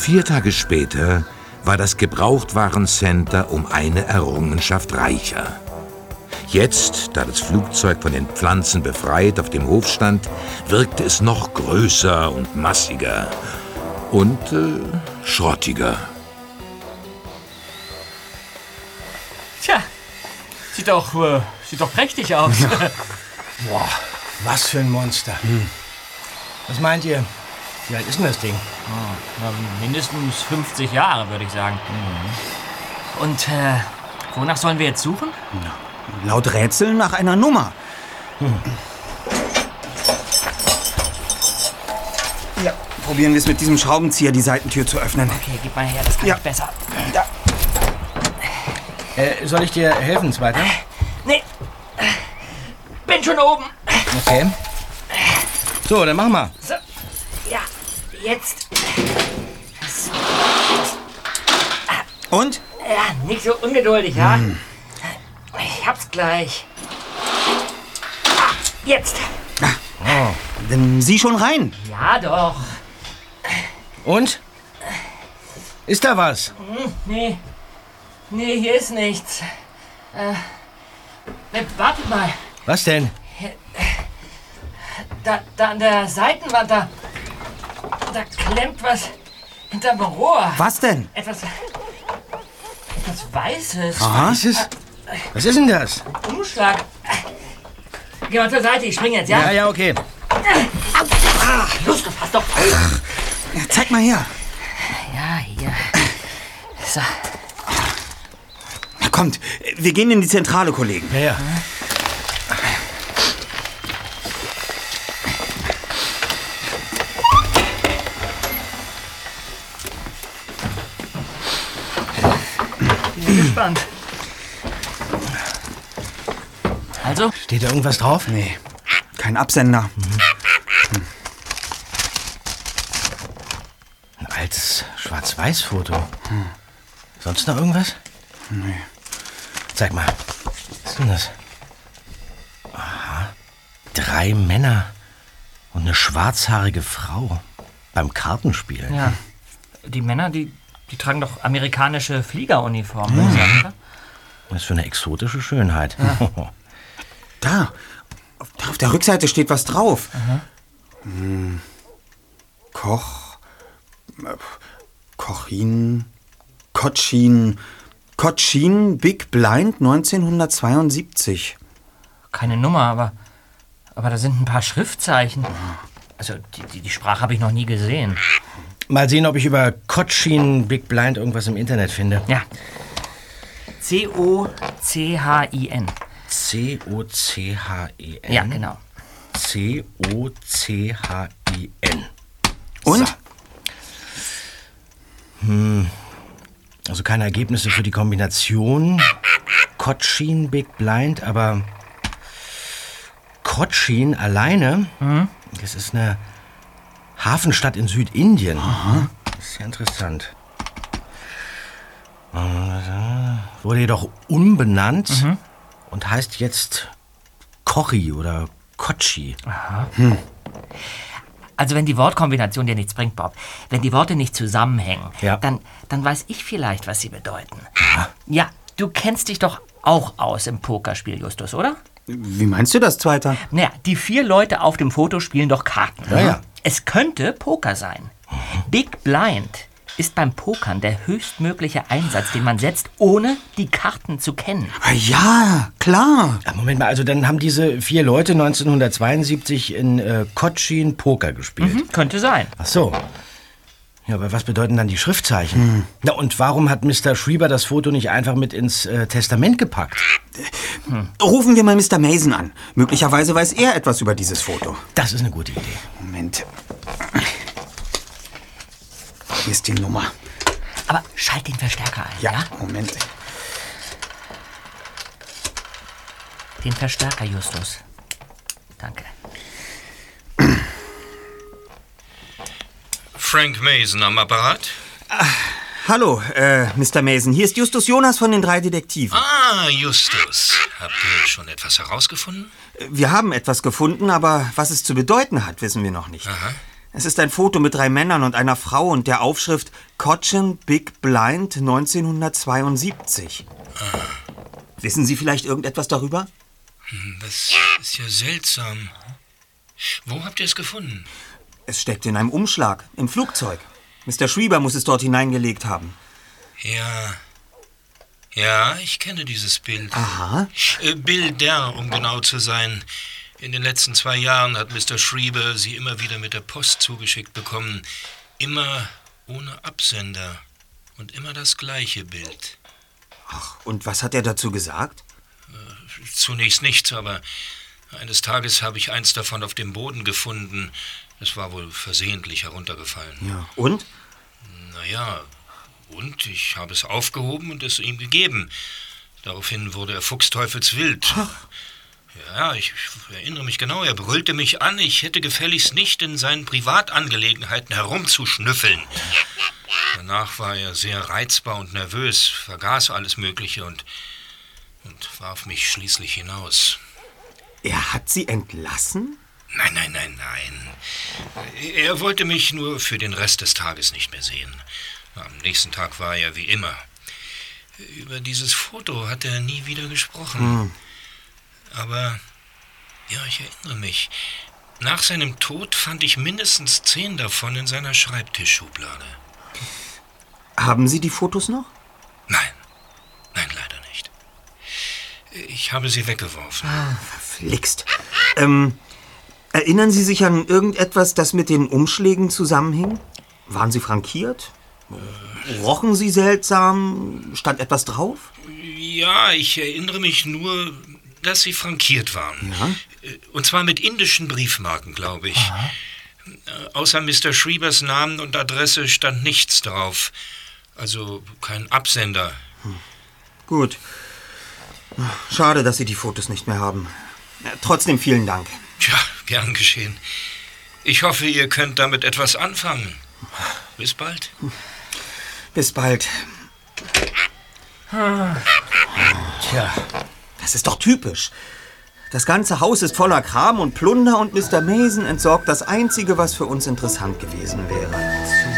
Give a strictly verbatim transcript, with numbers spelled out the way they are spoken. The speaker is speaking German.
Vier Tage später war das Gebrauchtwarencenter um eine Errungenschaft reicher. Jetzt, da das Flugzeug von den Pflanzen befreit auf dem Hof stand, wirkte es noch größer und massiger und äh, schrottiger. Tja, sieht doch, äh, sieht doch prächtig aus. Ja. Boah, was für ein Monster. Hm. Was meint ihr? Wie alt ist denn das Ding? Oh, na, mindestens fünfzig Jahre, würde ich sagen. Mhm. Und äh, wonach sollen wir jetzt suchen? Na, laut Rätsel nach einer Nummer. Hm. Ja, probieren wir es mit diesem Schraubenzieher, die Seitentür zu öffnen. Okay, gib mal her, das kann ja. ich besser. Ja. Äh, soll ich dir helfen, Zweiter? Nee, bin schon oben. Okay. So, dann mach mal. So. Ja, jetzt. So. Und? Ja, nicht so ungeduldig, ja? Hm. Ich hab's gleich. Ah, jetzt. Oh, dann sieh schon rein. Ja, doch. Und? Ist da was? Hm, nee. Nee, hier ist nichts. Äh, ne, wartet mal. Was denn? Da, da an der Seitenwand, da, da klemmt was hinterm Rohr. Was denn? Etwas, etwas Weißes. Aha. Weißes? Was ist denn das? Ein Umschlag. Geh mal zur Seite, ich spring jetzt, ja? Ja, ja, okay. Ah, Lust, das passt doch voll. Ja, zeig mal her. Ja, hier. So. Na kommt, wir gehen in die Zentrale, Kollegen. Ja, ja. Gespannt. Also? Steht da irgendwas drauf? Nee, kein Absender. Mhm. Hm. Ein altes Schwarz-Weiß-Foto. Hm. Sonst noch irgendwas? Nee. Zeig mal. Was ist denn das? Aha. Drei Männer und eine schwarzhaarige Frau beim Kartenspielen. Ja. Die Männer, die Die tragen doch amerikanische Fliegeruniformen. Mhm. Sagen, das ist für eine exotische Schönheit. Ja. Da, da auf der Rückseite steht was drauf. Hm. Koch, äh, Kochin, Kotschin, Kotschin, Big Blind neunzehnhundertzweiundsiebzig. Keine Nummer, aber, aber da sind ein paar Schriftzeichen. Also die, die, die Sprache habe ich noch nie gesehen. Mal sehen, ob ich über Kotschin Big Blind irgendwas im Internet finde. Ja. C O C H I N. C O C H I N? Ja, genau. C O C H I N. Und? So. Hm. Also keine Ergebnisse für die Kombination Kotschin Big Blind, aber Kotschin alleine, mhm. das ist eine Hafenstadt in Südindien. Aha. Das ist ja interessant. Wurde jedoch umbenannt mhm. und heißt jetzt Kochi oder Kochi. Aha. Hm. Also wenn die Wortkombination dir nichts bringt, Bob, wenn die Worte nicht zusammenhängen, ja. dann, dann weiß ich vielleicht, was sie bedeuten. Ja. Ja, du kennst dich doch auch aus im Pokerspiel, Justus, oder? Wie meinst du das, Zweiter? Naja, die vier Leute auf dem Foto spielen doch Karten. Ja, ja. Es könnte Poker sein. Big Blind ist beim Pokern der höchstmögliche Einsatz, den man setzt, ohne die Karten zu kennen. Ja, klar. Ja, Moment mal, also dann haben diese vier Leute neunzehnhundertzweiundsiebzig in äh, Kotschin Poker gespielt. Mhm, könnte sein. Ach so. Ja, aber was bedeuten dann die Schriftzeichen? Hm. Na, und warum hat Mister Schreiber das Foto nicht einfach mit ins äh, Testament gepackt? Hm. Rufen wir mal Mister Mason an. Möglicherweise weiß er etwas über dieses Foto. Das ist eine gute Idee. Moment. Hier ist die Nummer. Aber schalt den Verstärker ein, ja? Ja, Moment. Den Verstärker, Justus. Danke. Frank Mason am Apparat? Ah, hallo, äh, Mister Mason. Hier ist Justus Jonas von den drei Detektiven. Ah, Justus. Habt ihr schon etwas herausgefunden? Wir haben etwas gefunden, aber was es zu bedeuten hat, wissen wir noch nicht. Aha. Es ist ein Foto mit drei Männern und einer Frau und der Aufschrift Cochin Big Blind neunzehnhundertzweiundsiebzig. Ah. Wissen Sie vielleicht irgendetwas darüber? Das ist ja seltsam. Wo habt ihr es gefunden? Es steckt in einem Umschlag, im Flugzeug. Mister Schreiber muss es dort hineingelegt haben. Ja, ja, ich kenne dieses Bild. Aha. Äh, Bilder, um genau zu sein. In den letzten zwei Jahren hat Mister Schreiber sie immer wieder mit der Post zugeschickt bekommen. Immer ohne Absender. Und immer das gleiche Bild. Ach, und was hat er dazu gesagt? Äh, zunächst nichts, aber eines Tages habe ich eins davon auf dem Boden gefunden. Es war wohl versehentlich heruntergefallen. Ja. Und? Naja, und ich habe es aufgehoben und es ihm gegeben. Daraufhin wurde er fuchsteufelswild. Ach. Ja, ich erinnere mich genau, er brüllte mich an, ich hätte gefälligst nicht in seinen Privatangelegenheiten herumzuschnüffeln. Danach war er sehr reizbar und nervös, vergaß alles Mögliche und, und warf mich schließlich hinaus. Er hat Sie entlassen? Nein, nein, nein, nein. Er wollte mich nur für den Rest des Tages nicht mehr sehen. Am nächsten Tag war er wie immer. Über dieses Foto hat er nie wieder gesprochen. Hm. Aber, ja, ich erinnere mich. Nach seinem Tod fand ich mindestens zehn davon in seiner Schreibtischschublade. Haben Sie die Fotos noch? Nein, nein, leider nicht. Ich habe sie weggeworfen. Ah, verflixt. Ähm, erinnern Sie sich an irgendetwas, das mit den Umschlägen zusammenhing? Waren sie frankiert? Äh, Rochen sie seltsam? Stand etwas drauf? Ja, ich erinnere mich nur, dass sie frankiert waren. Ja? Und zwar mit indischen Briefmarken, glaube ich. Aha. Außer Mister Schreibers Namen und Adresse stand nichts drauf. Also kein Absender. Hm. Gut. Schade, dass Sie die Fotos nicht mehr haben. Trotzdem vielen Dank. Tja, gern geschehen. Ich hoffe, ihr könnt damit etwas anfangen. Bis bald. Bis bald. Tja. Das ist doch typisch. Das ganze Haus ist voller Kram und Plunder und Mister Mason entsorgt das Einzige, was für uns interessant gewesen wäre.